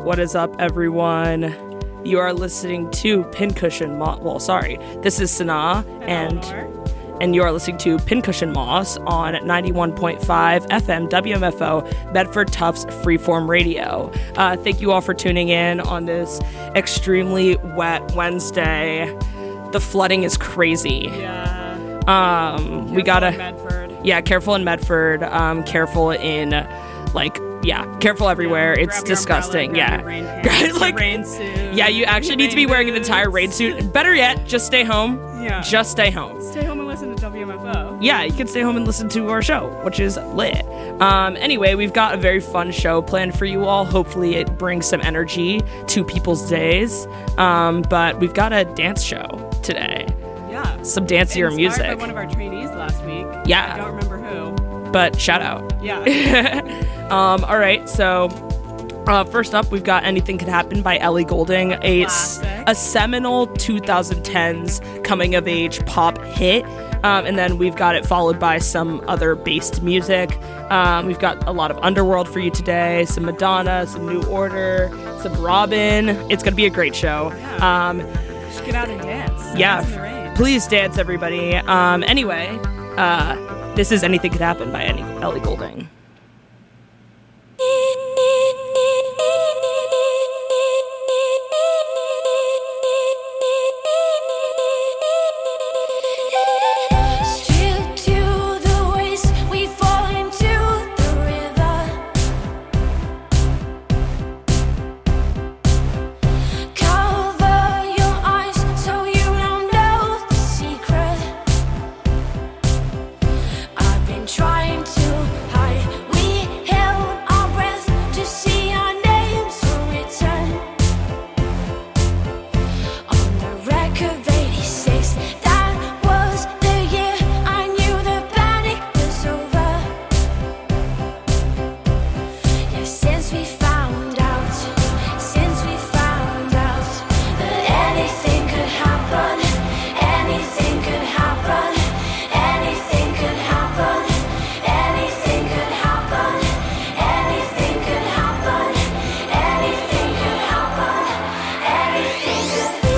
What is up, everyone? You are listening to Pincushion Moss. This is Sana, and you are listening to Pincushion Moss on 91.5 FM WMFO, Medford Tufts Freeform Radio. Thank you all for tuning in on this extremely wet Wednesday. The flooding is crazy. Yeah. We gotta. Medford. Yeah, careful in Medford. Careful in, careful everywhere. Yeah, it's disgusting. Grab your rain suit. Yeah, you actually need to be wearing an entire rain suit. Better yet, just stay home. Yeah. Just stay home. Stay home and listen to WMFO. Yeah, you can stay home and listen to our show, which is lit. Anyway, we've got a very fun show planned for you all. Hopefully it brings some energy to people's days. But we've got a dance show today. Yeah. Some dancier Inspired music. by one of our trainees last week. Yeah. I don't remember who. But shout out. Yeah. All right, so first up, we've got Anything Could Happen by Ellie Goulding, a seminal 2010s coming-of-age pop hit. And then we've got it followed by some other based music. We've got a lot of Underworld for you today, some Madonna, some New Order, some Robin. It's going to be a great show. Just get out and dance. Yeah, Dance in the rain. please dance, everybody. Anyway, this is Anything Could Happen by Ellie Goulding. Trying to hide, we held our breath to see our names return. On the record of 86, that was the year I knew the panic was over. Yeah, since we found out that anything could happen, anything could happen, anything could happen. Anything could happen, anything could happen, anything could happen, anything could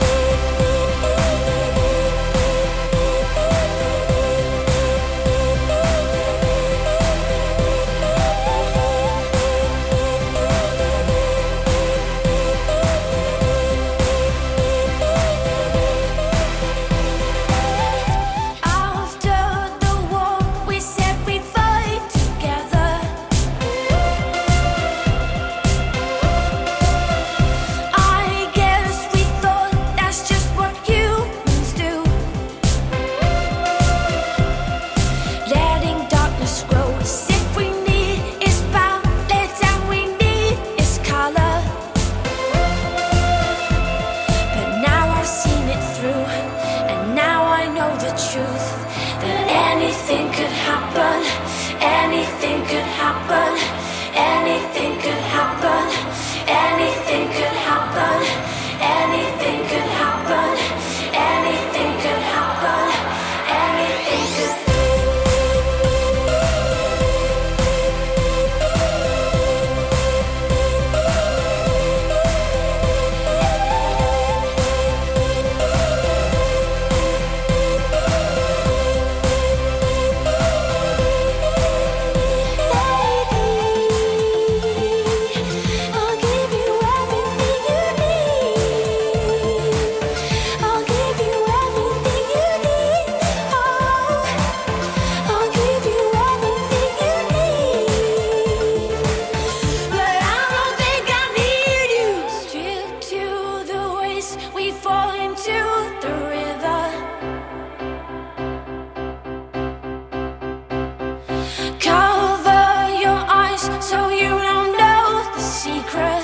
After the war, we said we'd fight together. I guess we thought that's just what humans do. Letting darkness grow. If we need is balance and we need is color. But now I've seen it through, and now I know the truth. That anything could happen, anything could happen, anything could happen, anything could happen, anything could happen, anything could happen, anything could. I'll give you everything you need. I'll give you everything you need. I'll give you everything you need. But I don't think I need you. Straight to the waste, we fall into the river. Cover your eyes so you don't know the secret.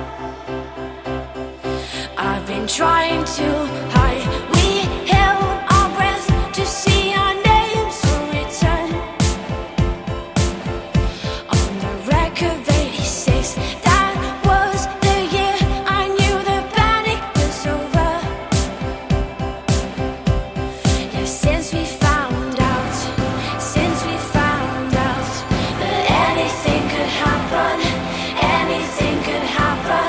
I've been trying to hide. We held our breath to see our names return. On the record of 86, that was the year I knew the panic was over. Yeah, since we found out that anything could happen, anything could happen.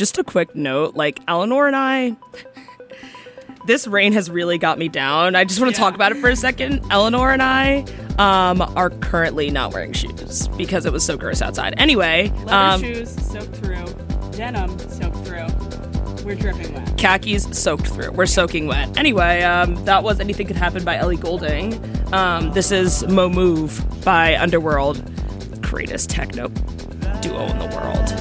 just a quick note, like Eleanor and I, this rain has really got me down. I just want to talk about it for a second. Eleanor and I are currently not wearing shoes because it was so gross outside. Anyway, Leather shoes soaked through, denim soaked through. We're dripping wet. Khakis soaked through. We're soaking wet. Anyway, that was Anything Could Happen by Ellie Goulding. This is Mo Move by Underworld, greatest techno duo in the world.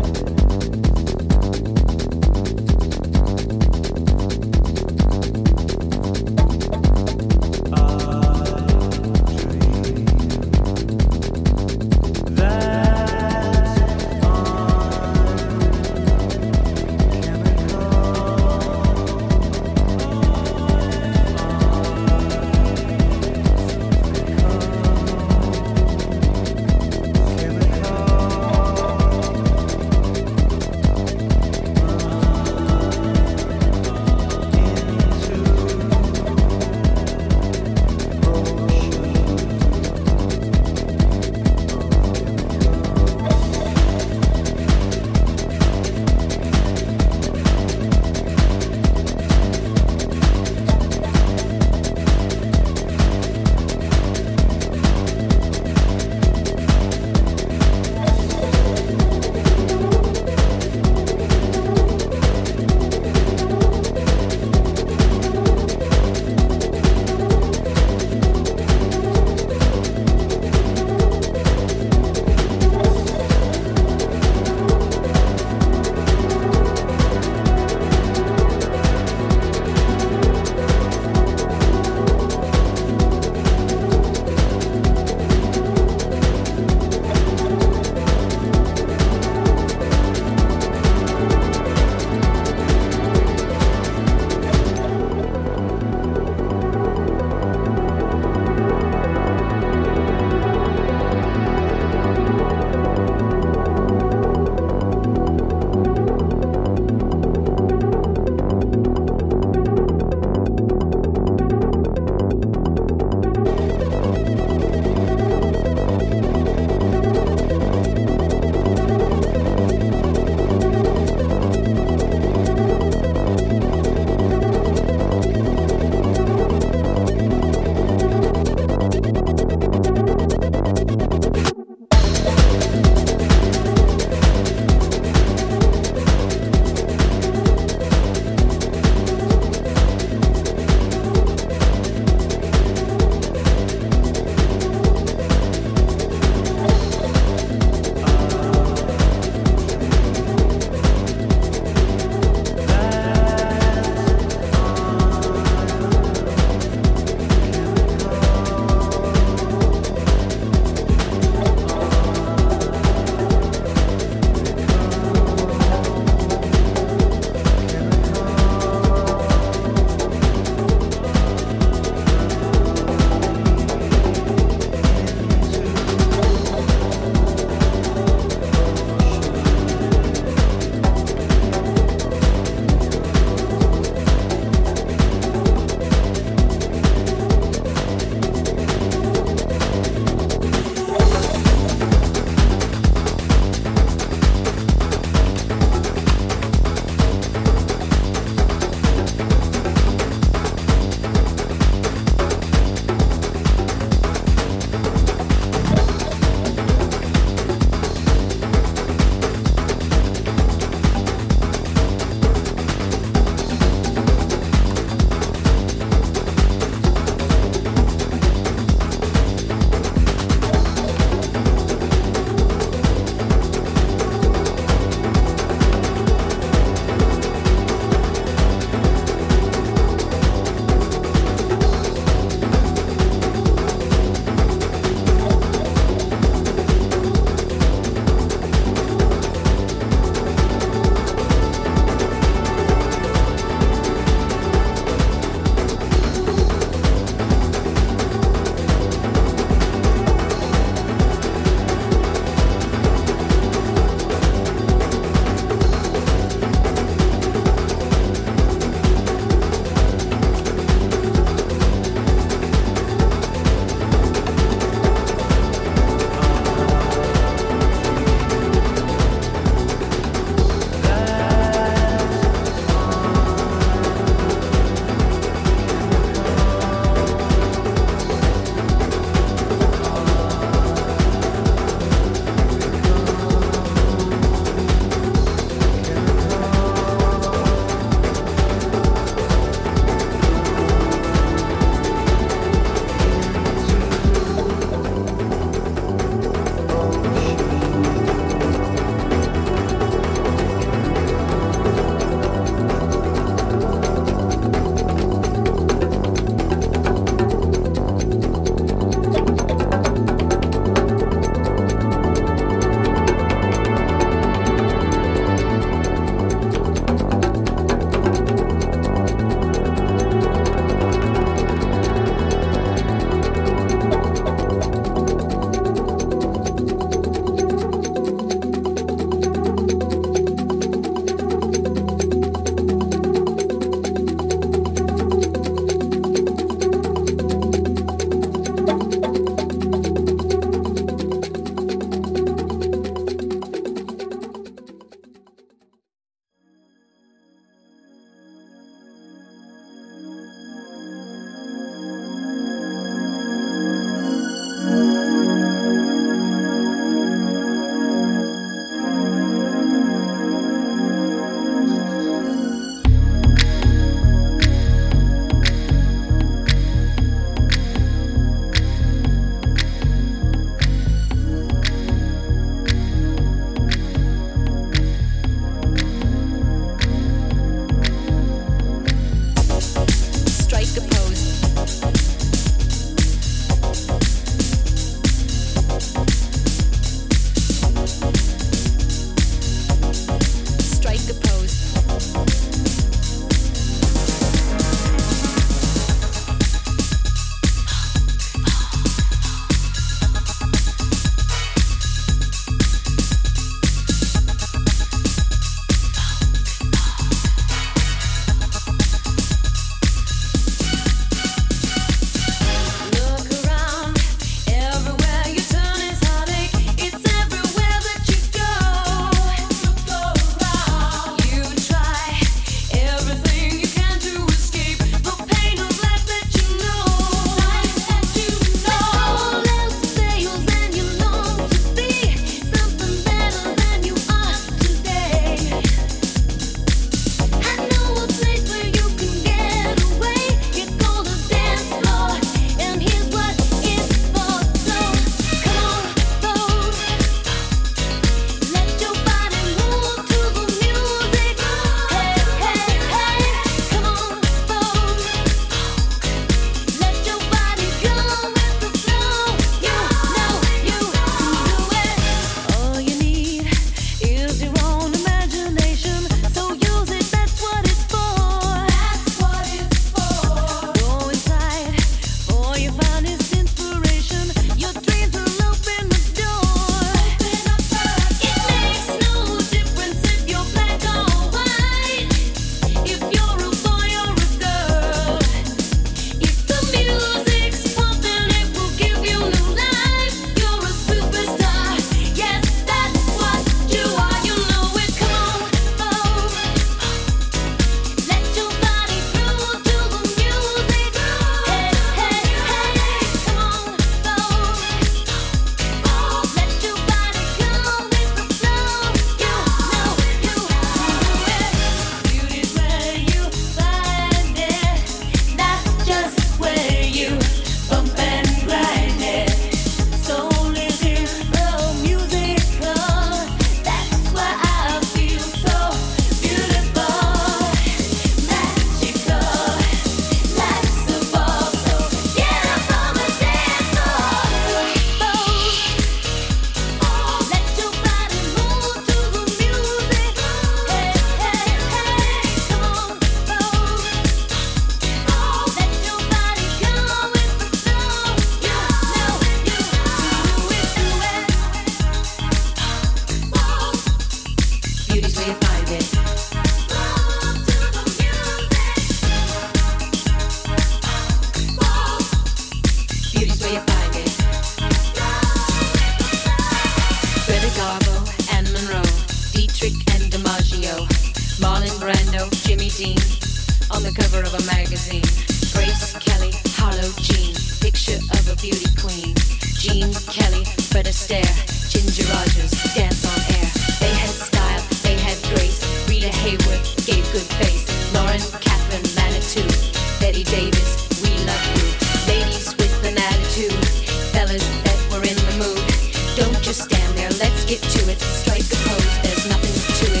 Dean on the cover of a magazine. Grace Kelly, Harlow Jean, picture of a beauty queen. Jean Kelly, Fred Astaire, Ginger Rogers, dance on air. They had style, they had grace. Rita Hayworth gave good face. Lauren, Catherine, Manitou, Betty Davis, we love you. Ladies with an attitude, fellas that were in the mood. Don't just stand there, let's get to it. Strike a pose, there's nothing to it.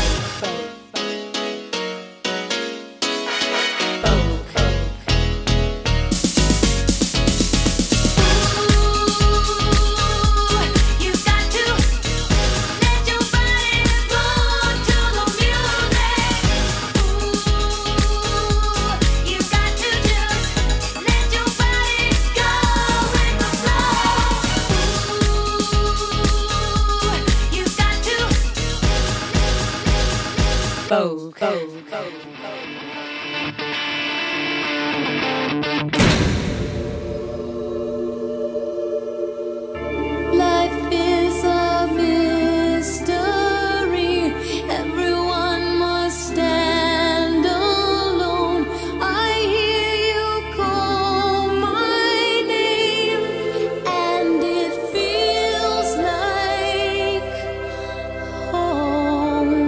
Life is a mystery. Everyone must stand alone. I hear you call my name, and it feels like home.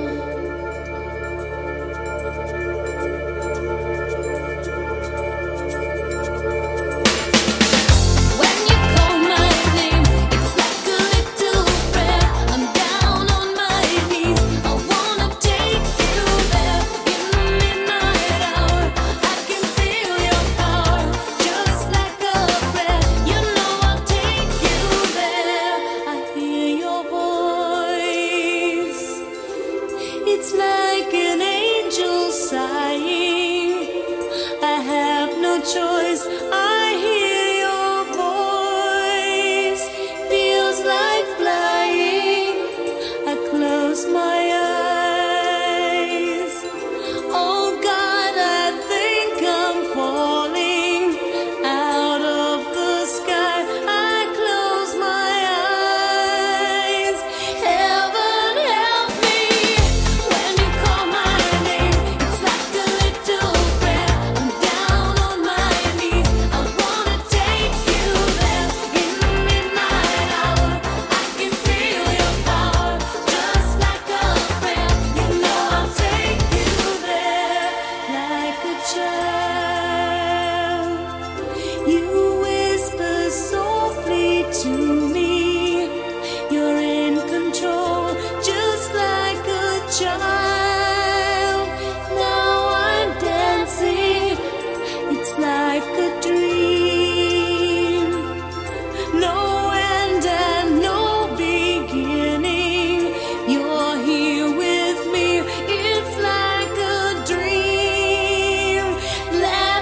When you call my name, it's like a little prayer. I'm down on my knees. I wanna take you there in the midnight hour. I can feel your power, just like a prayer. You know I'll take you there. I hear your voice. It's like an angel sighing. I have no choice. I hear your voice. Feels like flying. I close my eyes. Oh God, I think I'm falling out of the sky. I close my eyes. Heaven help me when you call my name. It's like a little prayer. I'm down on my knees. I wanna take you there in the midnight hour. I can feel your power, just like a prayer. You know I'll take you there like a child. You whisper softly to me. You're in control, just like a child. Now I'm dancing. It's like a dream. No end and no beginning. You're here with me. It's like a dream. Let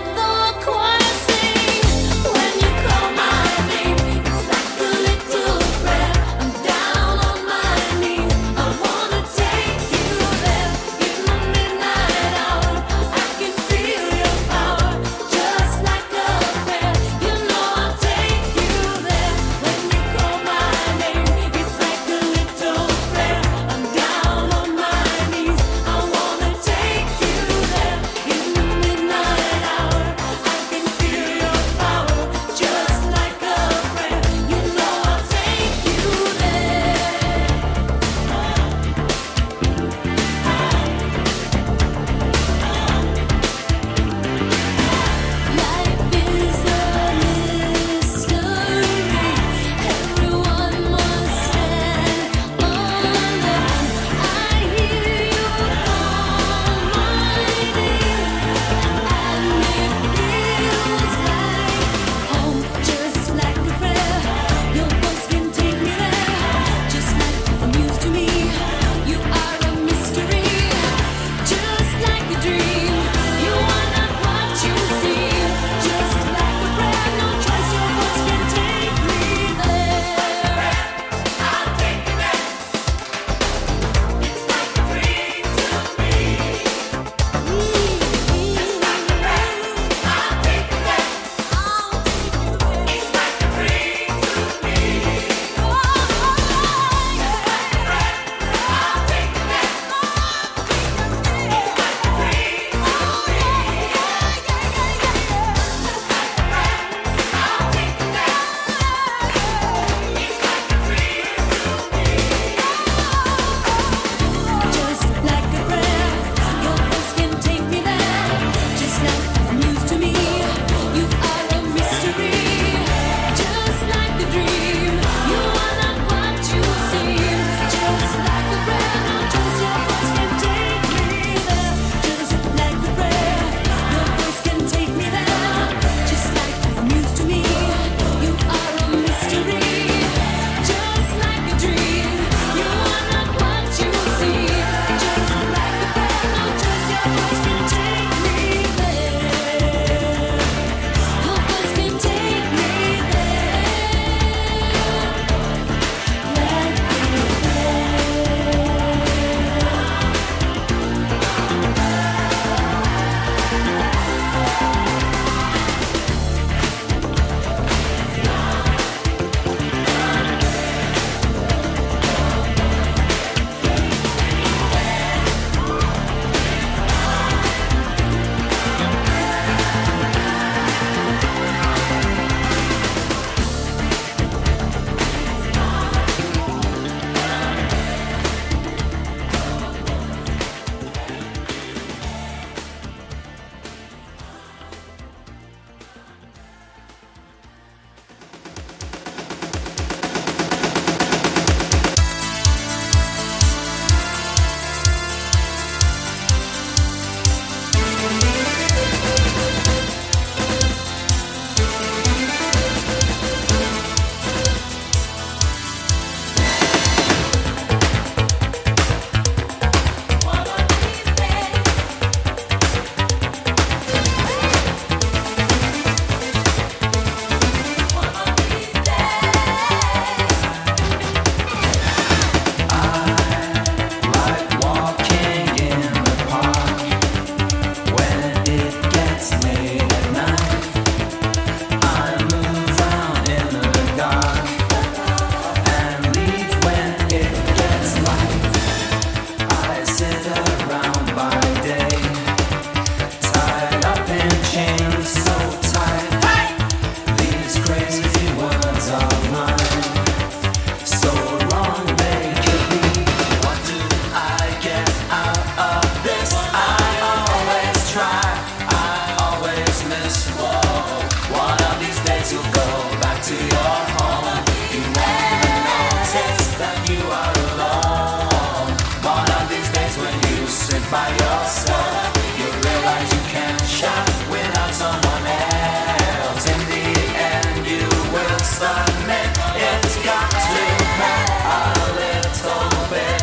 to your home. You won't even notice that you are alone. One of these days when you sit by yourself, you realize you can't shout without someone else. In the end you will submit. It's got to hurt a little bit.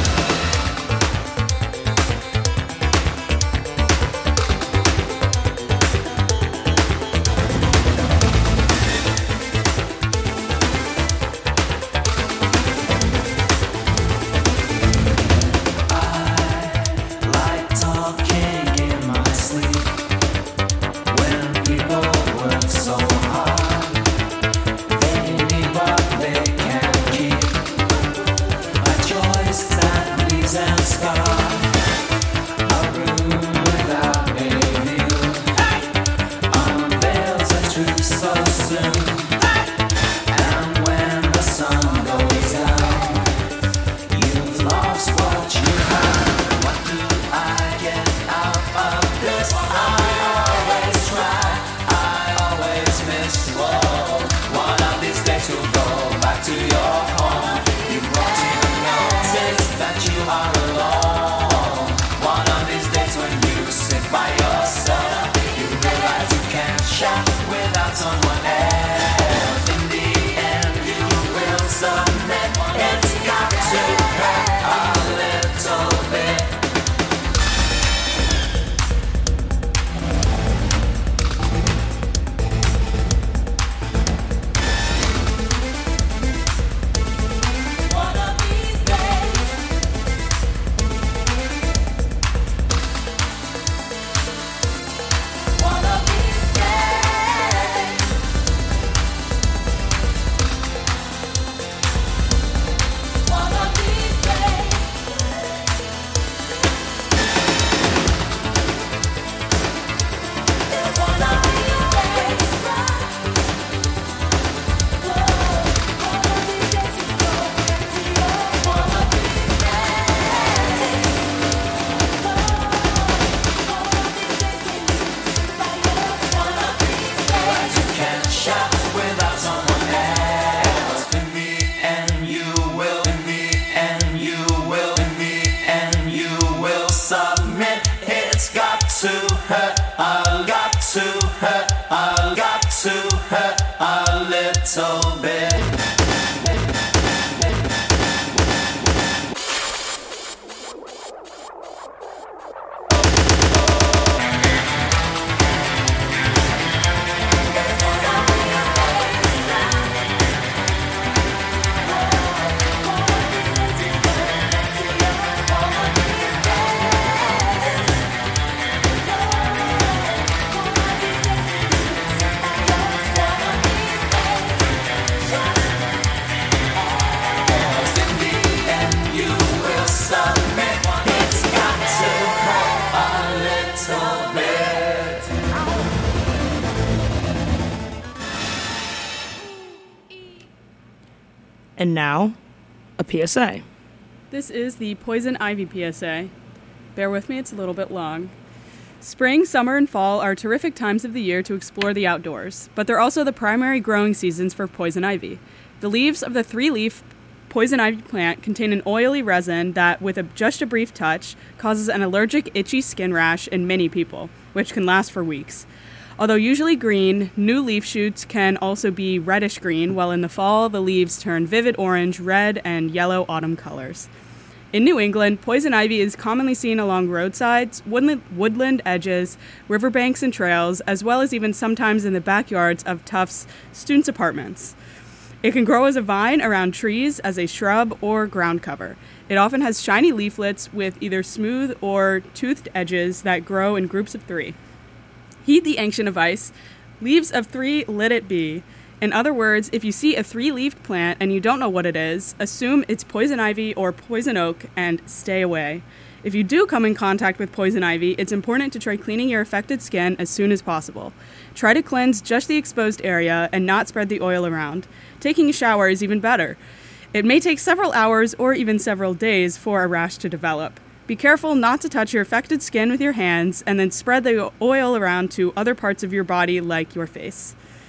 And now, a PSA. This is the Poison Ivy PSA. Bear with me, it's a little bit long. Spring, summer, and fall are terrific times of the year to explore the outdoors, but they're also the primary growing seasons for poison ivy. The leaves of the three-leaf poison ivy plant contain an oily resin that, with just a brief touch, causes an allergic, itchy skin rash in many people, which can last for weeks. Although usually green, new leaf shoots can also be reddish green, while in the fall the leaves turn vivid orange, red, and yellow autumn colors. In New England, poison ivy is commonly seen along roadsides, woodland edges, riverbanks, and trails, as well as even sometimes in the backyards of Tufts students' apartments. It can grow as a vine around trees, as a shrub, or ground cover. It often has shiny leaflets with either smooth or toothed edges that grow in groups of 3. Heed the ancient advice, leaves of 3 let it be. In other words, if you see a 3-leafed plant and you don't know what it is, assume it's poison ivy or poison oak and stay away. If you do come in contact with poison ivy, it's important to try cleaning your affected skin as soon as possible. Try to cleanse just the exposed area and not spread the oil around. Taking a shower is even better. It may take several hours or even several days for a rash to develop. Be careful not to touch your affected skin with your hands and then spread the oil around to other parts of your body like your face.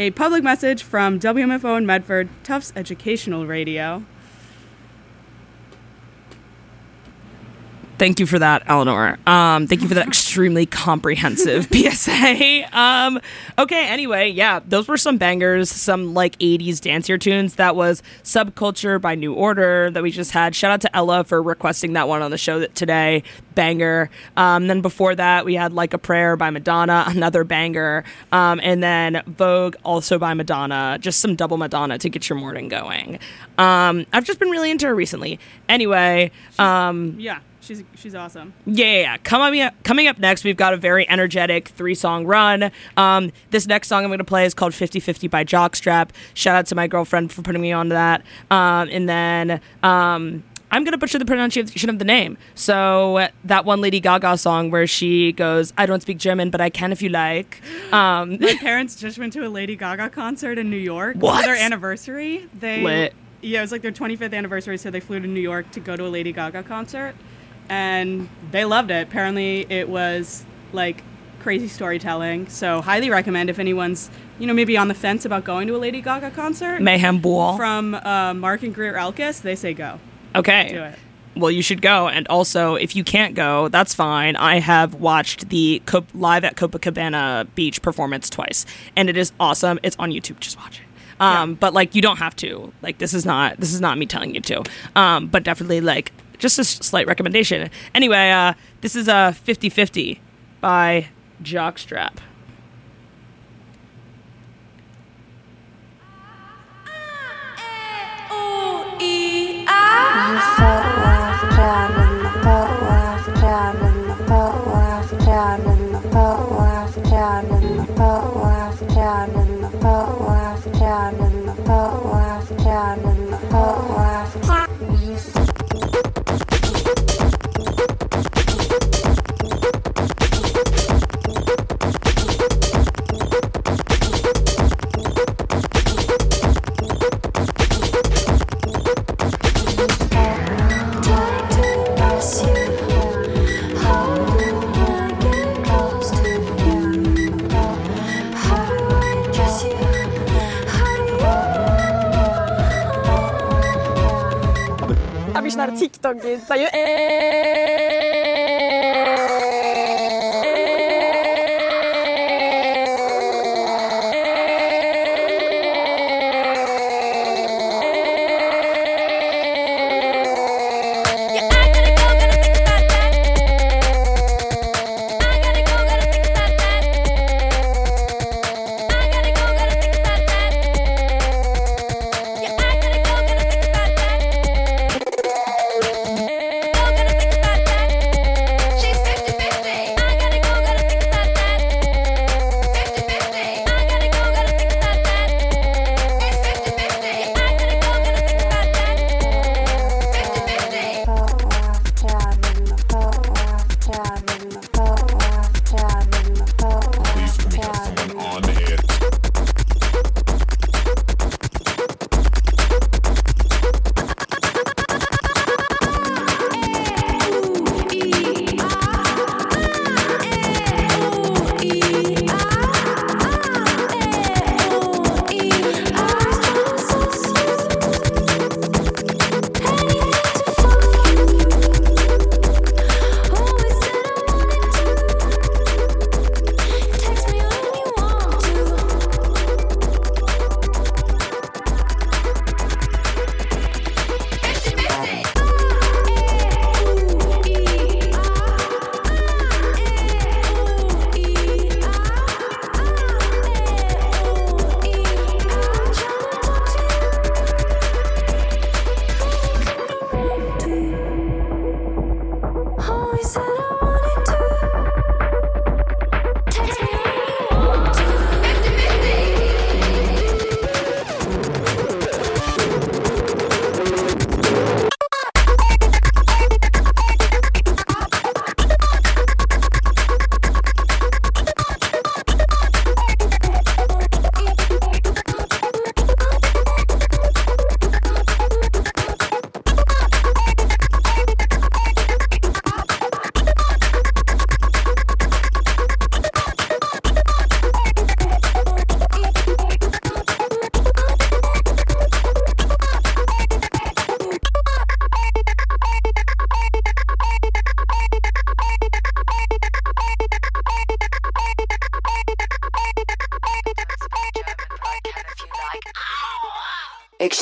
A public message from WMFO in Medford, Tufts Educational Radio. Thank you for that, Eleanor. Thank you for that extremely comprehensive PSA. Okay, anyway, yeah, those were some bangers, some like 80s dancier tunes. That was Subculture by New Order that we just had. Shout out to Ella for requesting that one on the show today. Banger. Then before that, we had Like a Prayer by Madonna, another banger. And then Vogue, also by Madonna. Just some double Madonna to get your morning going. I've just been really into her recently. Anyway. Yeah. She's awesome. Yeah. Coming up next, we've got a very energetic 3-song run. This next song I'm going to play is called 50/50 by Jockstrap. Shout out to my girlfriend for putting me on to that. And then I'm going to butcher the pronunciation of the name. So that one Lady Gaga song where she goes, I don't speak German, but I can if you like. My parents just went to a Lady Gaga concert in New York What? for their anniversary. Lit. Yeah, it was like their 25th anniversary, so they flew to New York to go to a Lady Gaga concert. And they loved it. Apparently it was like crazy storytelling. So highly recommend if anyone's, maybe on the fence about going to a Lady Gaga concert. Mayhem Bool. From Mark and Greer Elkis, they say go. Okay. Do it. Well, you should go. And also, if you can't go, that's fine. I have watched the live at Copacabana Beach performance twice. And it is awesome. It's on YouTube. Just watch it. But like, you don't have to. Like, this is not me telling you to. But definitely like, just a slight recommendation. Anyway, this is 50/50 by Jockstrap. TikTok gitu.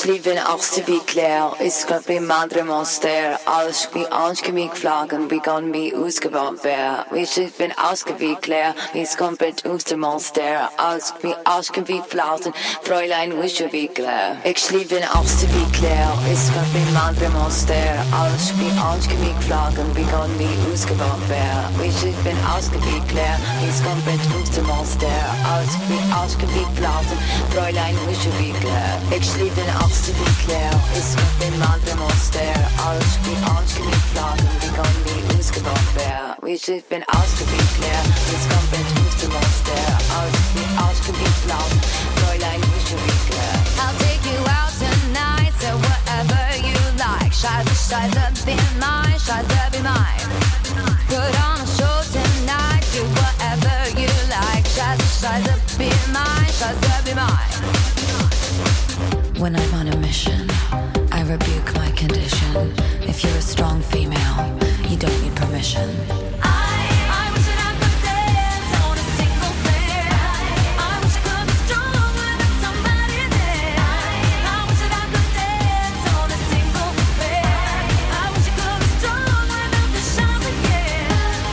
schlief auch zu wie klar, es gab wie andere Monster, alles wie anschgemig Flaggen, begann wie ausgewandt wär. Wir schlief ausgewickler, es komplett aus dem Monster, alles wie anschgemig Flaggen, Fräulein Wischewikler. Ich schlief auch zu wie klar, es gab wie andere Monster, alles wie anschgemig Flaggen, begann wie ausgewandt wär. Wir schlief ausgewickler, es komplett aus dem Monster, alles wie anschgemig Flaggen, Fräulein Wischewikler. Ich schlief auch zu wie klar, es gab wie andere Monster, alles wie anschgemig Flaggen, begann wie ausgewandt wär. Wir schlief ausgewickler, es komplett aus dem Monster, alles wie anschgemig Flaggen, Fräulein Wischewikler. I'll take you out tonight, so whatever you like. Scheiße, be mine, Scheiße, be mine. Put on a show tonight, do whatever you like. Scheiße, be mine, Scheiße, be mine. When I'm on a mission, I rebuke my condition. If you're a strong female, you don't need permission. I wish that I could dance on a single bed. I wish I could be strong without somebody there. I wish that I could dance on a single bed. I wish I could be strong without the shouts again.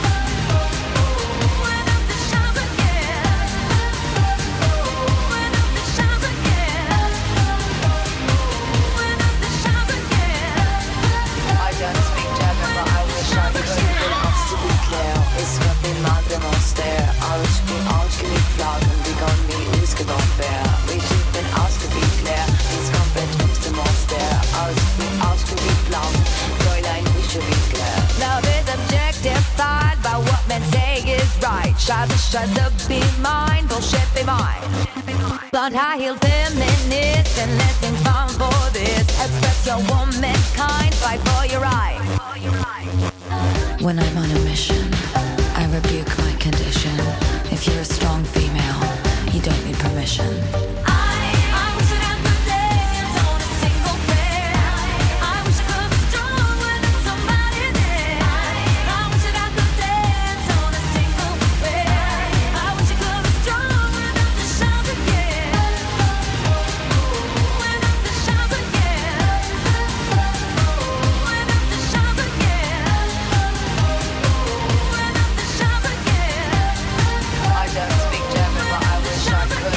Without the shouts again. Without the shouts again. Without the shouts again. I don't speak German, but I wish I could. Absolut klar, es gab wie andere Monster, alles wie anschgemig Flaggen, begann wie ausgewandt wär. Wir schlief ausgewickler, es komplett aus dem Monster, alles wie anschgemig Flaggen, Fräulein Wischewikler. Love is objectified by what men say is right. Scheiße, be mine, bullshit, be mine. Blonde high-heeled feminist and letting fun for this. Express your womankind, fight for your right. When I'm on a mission, I rebuke my condition. If you're a strong female, you don't need permission. I wish that I could dance on a single bed. I wish I could be strong without somebody there. I wish that I could dance on a single bed. I wish I could be strong without the shouts again. Without the shouts again. Without the shouts again. Without the shouts again. I don't speak German, but I wish I could.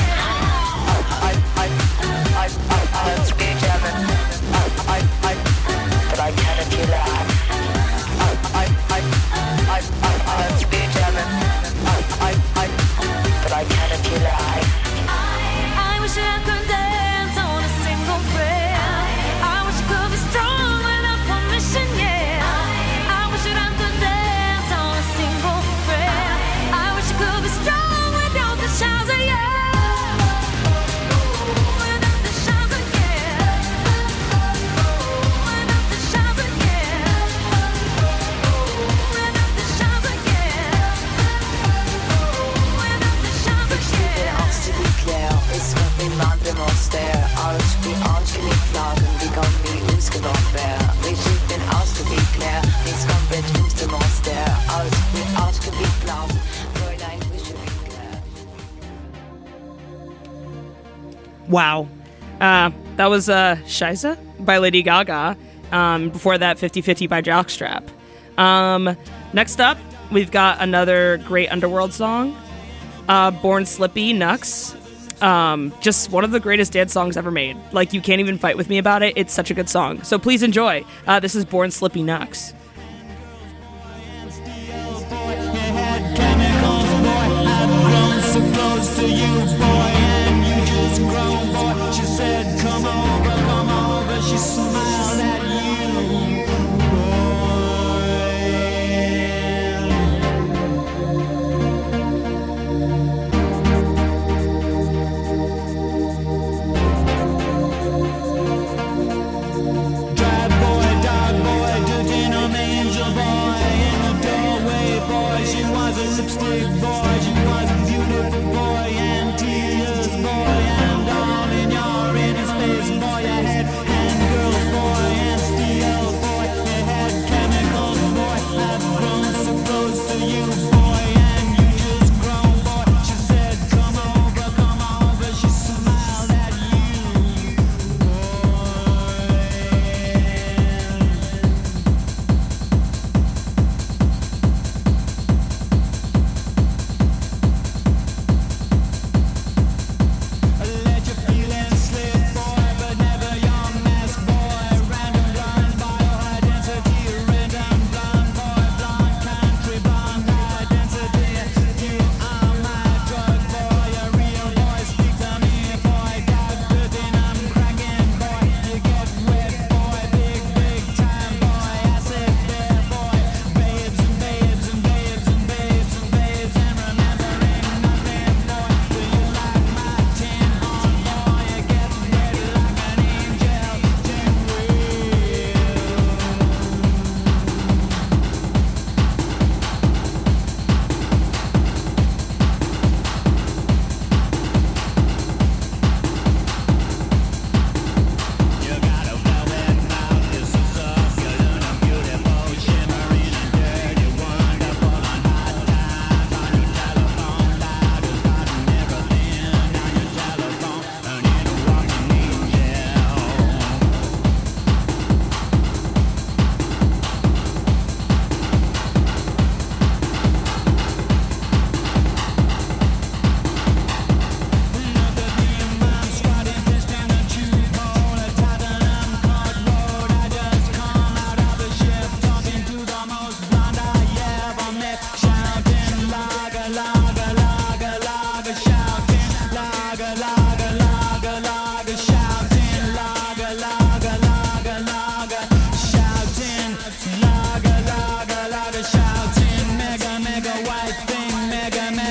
I don't speak German. But I can if you like. I don't speak German. But I can if you like. I wish that I could dance on a single bed. I wish I could be strong without permission, yeah. I wish that I could dance on a single bed. I wish I could be strong without the shouts of yeah. Without the shouts of yeah. Without the shouts of yeah. Without the shouts of yeah. Without the shouts of yeah. Absolut klar, es gab wie andere Monster, alles wie anschgemig Flaggen, begann wie ausgewandt wär. Wir schlief ausgewickler, es komplett aus dem Monster, alles wie anschgemig Flaggen, Fräulein Wischewikler. Wow. That was Scheiße by Lady Gaga. Before that, 50/50 by Jockstrap. Next up, we've got another great Underworld song, Born Slippy Nux. Just one of the greatest dance songs ever made. Like, you can't even fight with me about it. It's such a good song. So please enjoy. This is Born Slippy Nux. Dog boy, do you know me?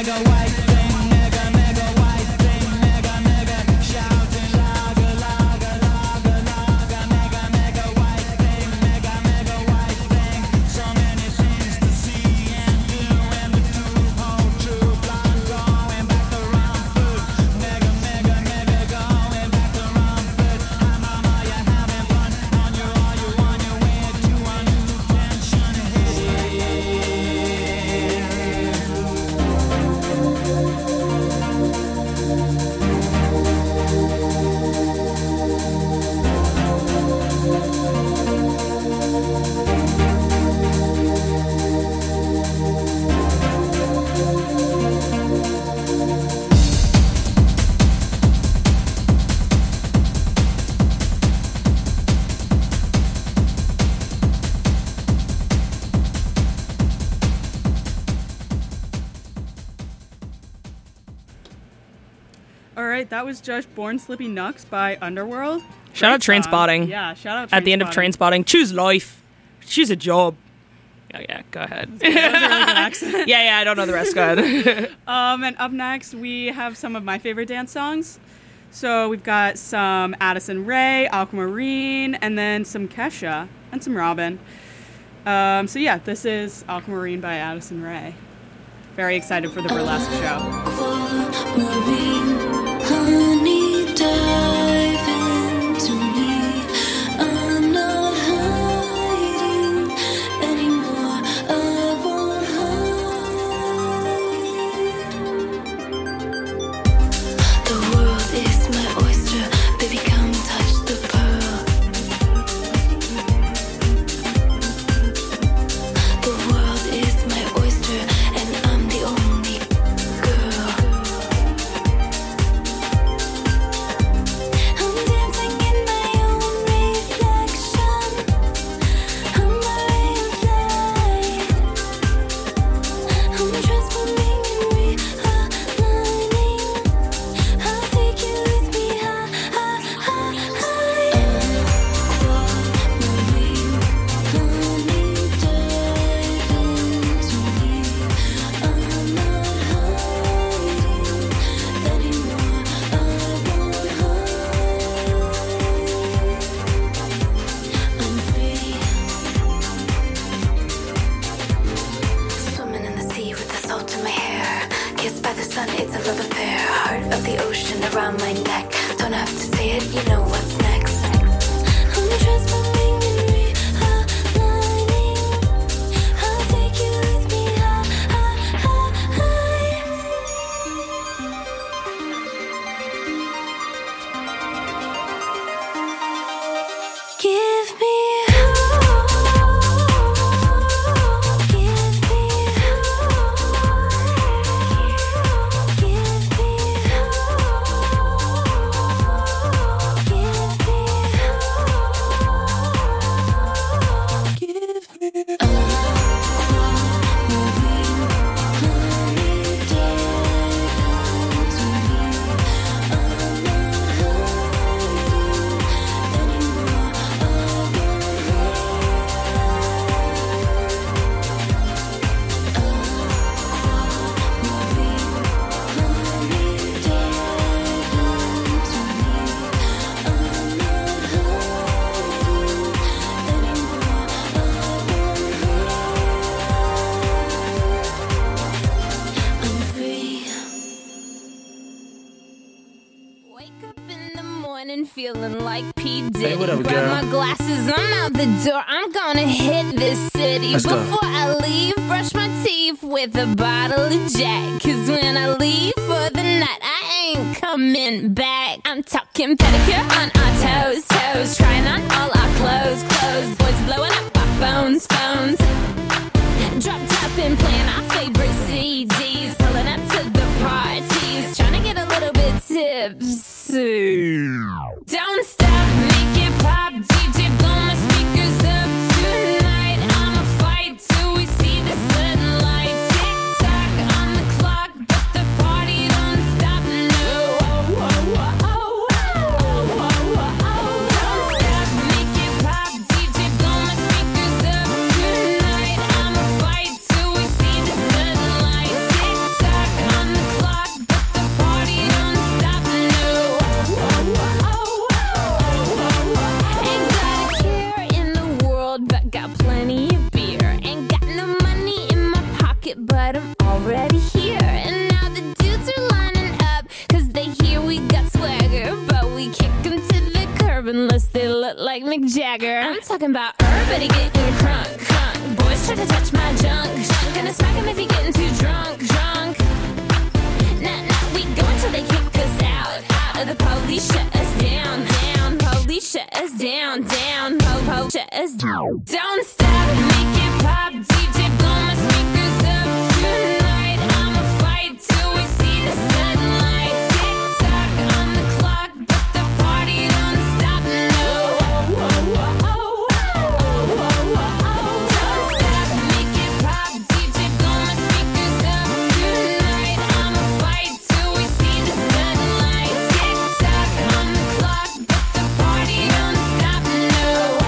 Alright, that was just Born Slippy Nux by Underworld. Shout out Trainspotting. Yeah, shout out At the end of Trainspotting, choose life. Choose a job. Oh, yeah, go ahead. That was a really good accent. Yeah, I don't know the rest. Go ahead. And up next, we have some of my favorite dance songs. So we've got some Addison Rae, Aquamarine, and then some Kesha, and some Robin. So yeah, this is Aquamarine by Addison Rae. Very excited for the burlesque show. Aquamarine, honey, dive into me. I'm not hiding anymore. I won't hide. The world is my oyster. Baby, come touch the pearl. The world is my oyster, and I'm the only girl. I'm dancing in my own reflection. I'm a ray of light. I'm transforming and realigning. I'll take you with me high, high, high, high. Aquamarine, honey, dive into me. I'm not hiding anymore. I won't hide. I'm free. Swimming in the sea with the salt in my hair. Kissed by the sun, it's a love affair. Heart of the ocean around my neck. Don't have to say it, you know what's next. I'm transforming and realigning. I'll take you with me high, high, high, high. Give me wake up in the morning feeling like P. Diddy. Hey, what up, Grab girl? my glasses, I'm out the door. I'm gonna hit this city. Let's go. Before I leave, brush my teeth with a bottle of Jack. Cause when I leave for the night, I ain't coming back. I'm talking pedicure on our toes, toes. Trying on all our clothes, clothes. Boys blowing up our phones, phones. Drop top and playing our favorite CDs. Pulling up to the parties. Trying to get a little bit tipsy. Don't stop, make it pop. DJ, blow my speakers up tonight. I'ma fight till we see the sunlight. Tick tock on the clock, but the party don't stop. No. Don't stop, make it pop. DJ, blow my speakers up tonight. I'ma fight till we see the sunlight. Tick tock on like Mick Jagger. I'm talking about everybody getting crunk, crunk. Boys try to touch my junk, junk. Gonna smack him if he getting too drunk, drunk. Nah, nah, we go until they kick us out, out. The police shut us down, down. Police shut us down, down. Po, shut us down. Don't stop, make it pop. DJ blow my speakers up tonight. I'ma fight till we see the sunlight. Tick tock on the clock, but the party don't stop. No. Don't stop, make it pop. DJ blow my speakers up tonight. I'ma fight till we see the sunlight. Tick tock on the clock, but the party don't stop. No.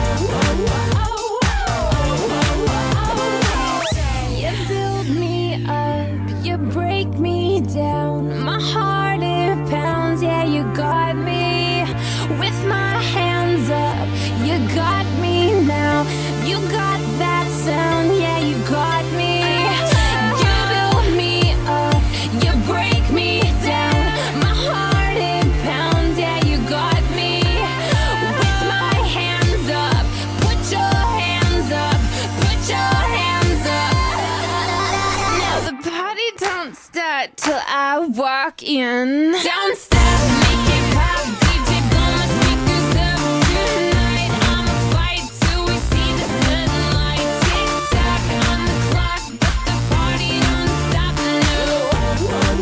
You build me up, you break me down. My heart it pounds, yeah, you got me. With my hands up, you got me now. You got that sound, yeah, you got me. You build me up, you break me down. My heart it pounds, yeah, you got me. With my hands up, put your hands up, put your hands up. Now the party don't start till I walk in. Don't stop, make it pop. DJ blow my speakers up tonight. I'ma fight till we see the sunlight. Tick tock on the clock, but the party don't stop. No. Don't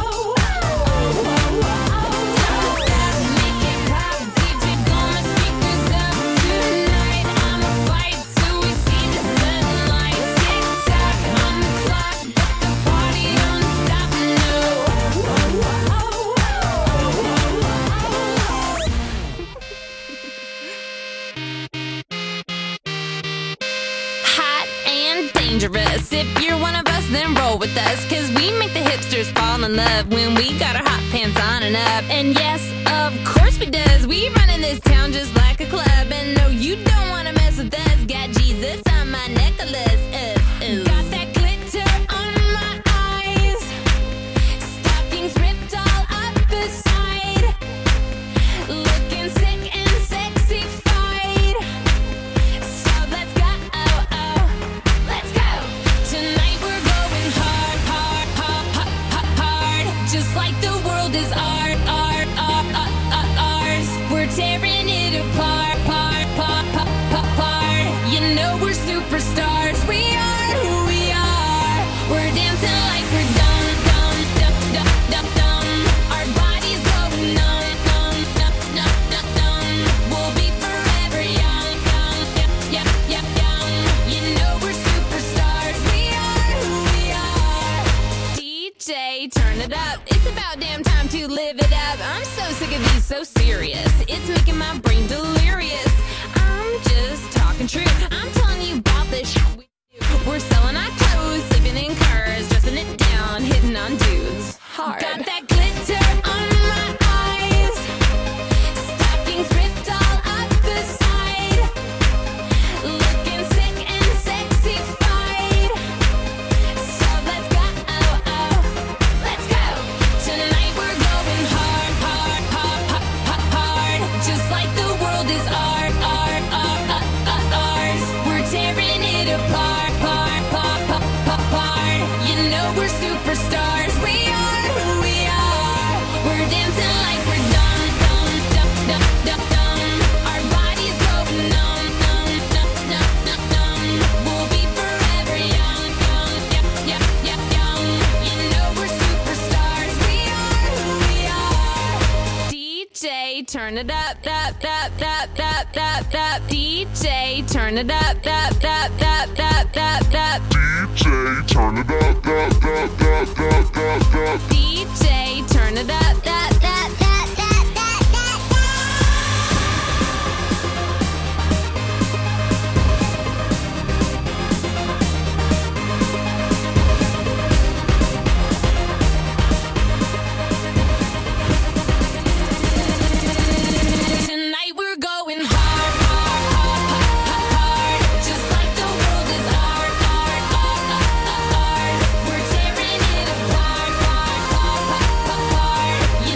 stop, make it pop. DJ blow my speakers up tonight. I'ma fight till we see the sunlight. Tick tock on the clock, but the party don't stop. No. Hot and dangerous. If you're one of us, then roll with us. Cause we make the hipsters fall in love when we got our hot pants on and up. And yes, of course we does. We run in this town just like a club. And no, you don't wanna mess with us. Got Jesus on my necklace. Got that glitter on my eyes. Stockings ripped all up the side. Looking sick and sexy-fied. So let's go, let's go. Tonight we're going hard, hard, hard, hard, hard, hard. Just like the world is ours. We're tearing it apart, part, part, part, part, part. You know we're superstars. We are who we are. We're dancing like we're dumb, dumb, dumb, dumb, dumb, dumb. Our bodies going numb, numb, numb, numb, numb, numb. We'll be forever young, young, young, young, young. You know we're superstars. We are who we are. DJ, turn it up. It's about damn time to live it up. I'm so sick of these so serious. It's making my brain delirious. I'm just talking true. I'm telling you about this shit we do. We're selling our clothes, sleeping in cars, dressing it down, hitting on dudes. Hard. Got that glitter on my eyes. Stockings ripped all up the side. Looking sick and sexy-fied. So let's go, let's go. Tonight we're going hard, hard, hard, hard, hard, hard. Just like the world is ours. We're tearing it apart, part, part, part, part, part. You know we're superstars. We are who we are. We're dancing like we're dumb, dumb, dumb, dumb, dumb, dumb. Our bodies go numb, numb, numb, numb, numb, numb. We'll be forever young, young, young, young, young, young. You know we're superstars. We are who we are. DJ, turn it up, up, up, up, up, up, up. DJ, turn it up, up, up, up, up, up, up. DJ, turn it up, up, up, up, up, up, up. DJ, turn it up, up, up, up, up, up, up. Tonight we're going hard, hard, hard, hard, hard. Just like the world is ours. We're tearing it apart, part, part, part, part, part.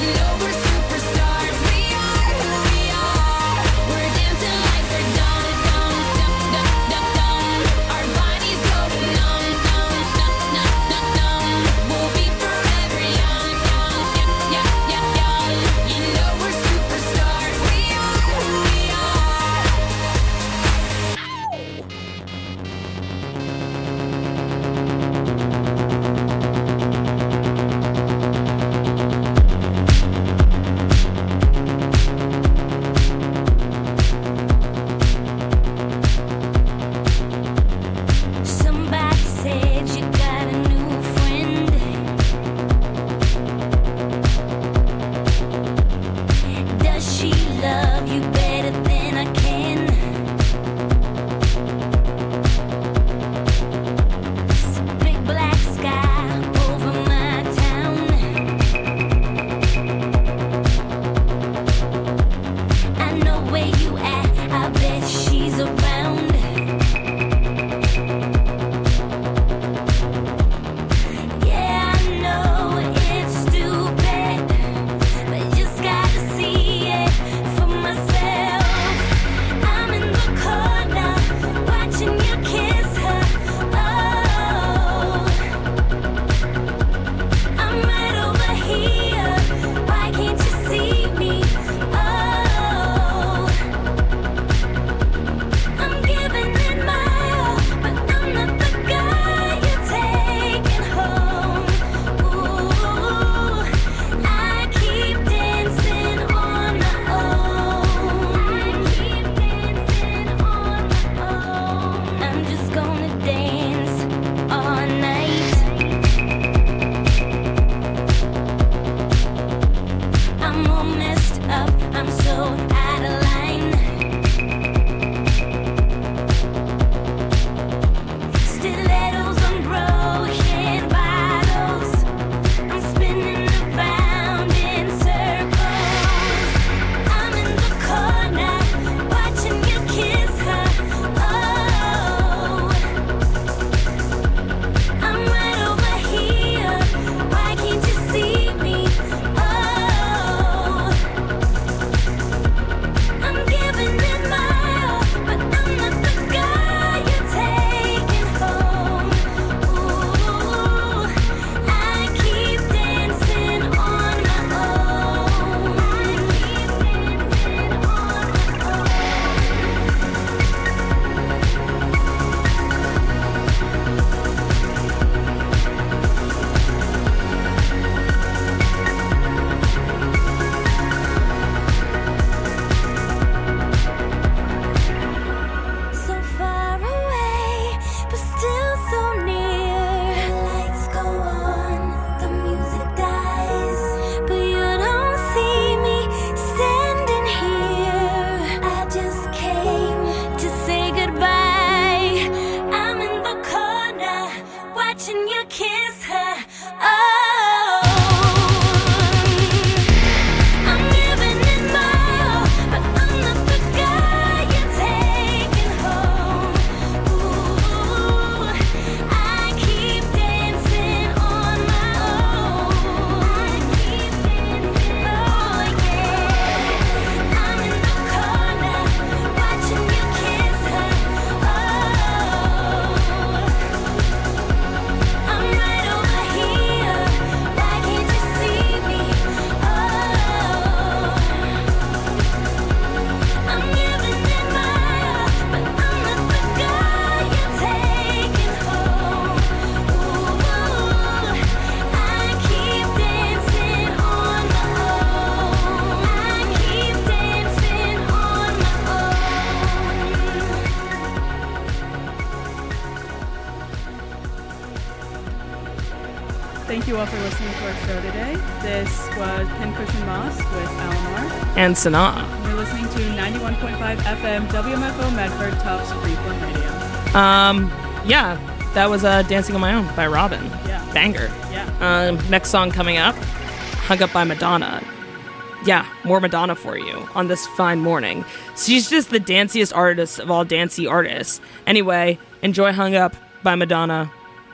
all for listening to our show today. This was Pincushion Moss with Alamar. And Sanaa. You're listening to 91.5 FM WMFO Medford Tufts Freeform Radio. Yeah, that was Dancing on My Own by Robin. Yeah. Banger. Yeah. Next song coming up, Hung Up by Madonna. Yeah, more Madonna for you on this fine morning. She's just the danciest artist of all dancey artists. Anyway, enjoy Hung Up by Madonna.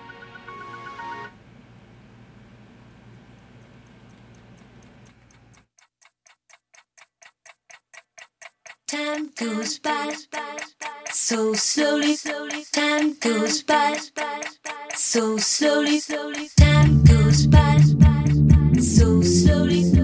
Time goes by so slowly. Time goes by so slowly. Time goes by so slowly.